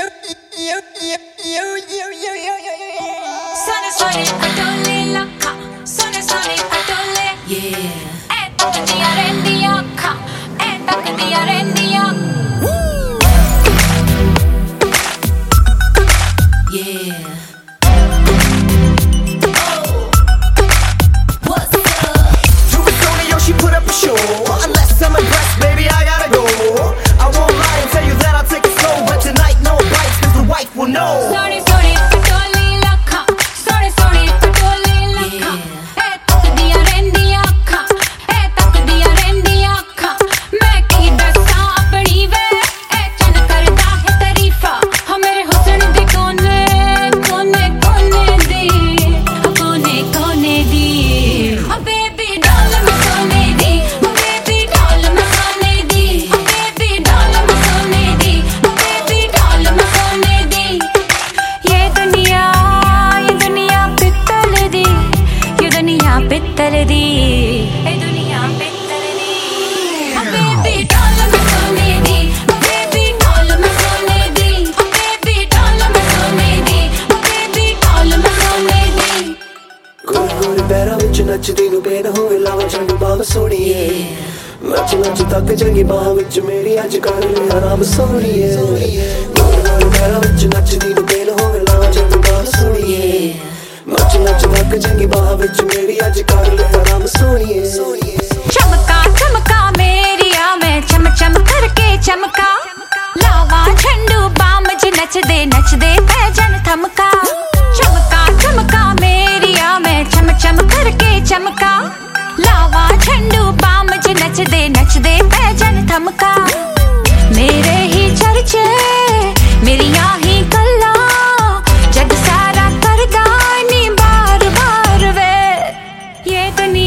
Sono patole l'occa, sono patole. Yeah. Tocca di rendi occa, tocca di rendi occa. Yeah. Oh. What's up? Yo, she put up a show. Unless I'm impressed, baby, I gotta go. I won't lie and tell you that I'll take it slow, but tonight no bites, cause the wife will know. Sorry, patole l'occa, sorry, patole l'occa. Tocca di rendi occa, tocca di rendi occa. मैं की दसा अपनी वे, चन करता है तारीफा. हाँ मेरे हुस्न दे कोने दी, कोने दी. Oh baby doll मैं सोने दी, oh baby doll मैं सोने दी, oh baby doll मैं सोने दी, oh baby doll मैं सोने दी. ये दुनिया पित्तल दी, ये दुनिया पित्तल दी, ये दुनिया पित्तल दी. Oh baby doll मैं सोने दी, oh baby doll मैं सोने दी, oh baby doll मैं सोने दी, oh baby doll मैं सोने दी. गोरे गोरे पैरां विच नचदी नूं बेन होवे लावां झंडू बाम सोहणीए. नच नच तक जंगी बाह विच मेरी अज कर ले आराम सोहणीए. गोरे गोरे पैरां विच नचदी नूं बेन होवे लावां झंडू बाम सोहणीए. नच नच तक जंगी बाह विच मेरी अज कर ले आराम सोहणीए. चमका चमका मेरिया मैं चम चम करके चमका. लावा झंडू बाम ज नचदे पैजन थमका. चमका चमका मेरिया मैं चम चम करके चमका. लावा झंडू बाम ज नचदे पैजन थमका. मेरे ही चर्चे मेरिया ही गल्ला, जग सारा करदा नी बार बार वे. ये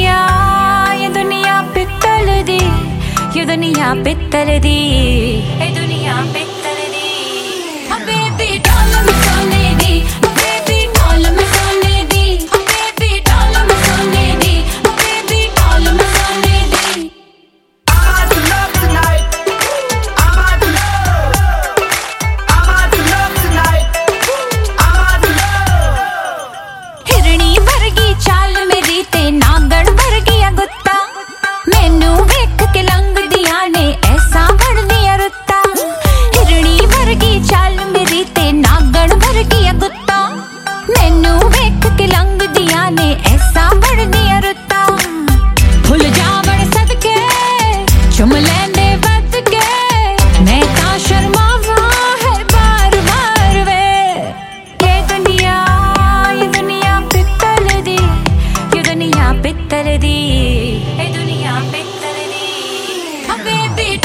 दुनिया पित्तल दी, ये दुनिया पित्तल दी, ये दुनिया पित्तल दी. Oh baby doll मैं सोने दी, oh baby doll मैं सोने दी, oh baby doll मैं सोने दी, oh baby doll मैं सोने दी. I'm out to love tonight. I'm out to love. I'm out to love tonight. I'm out to love. हिरणी वर्गी चाल मेरी ते नागण वर्गिया गुत्ता. मैनू वेख के लंघदियां ने ऐसा बढ़दियां रुत्ता. हिरणी वर्गी चाल मेरी ते नागण वर्गिया गुत्ता. मैनू वेख के लंघदियां ने ऐसा बढ़दियां रुत्ता. फुल जावण सदके चुम लैंदे वध के, मैं तां शर्मावा है बार बार वे. ये दुनिया पित्तल दी, ये दुनिया पित्तल दी, ये दुनिया पित्तल दी. Oh baby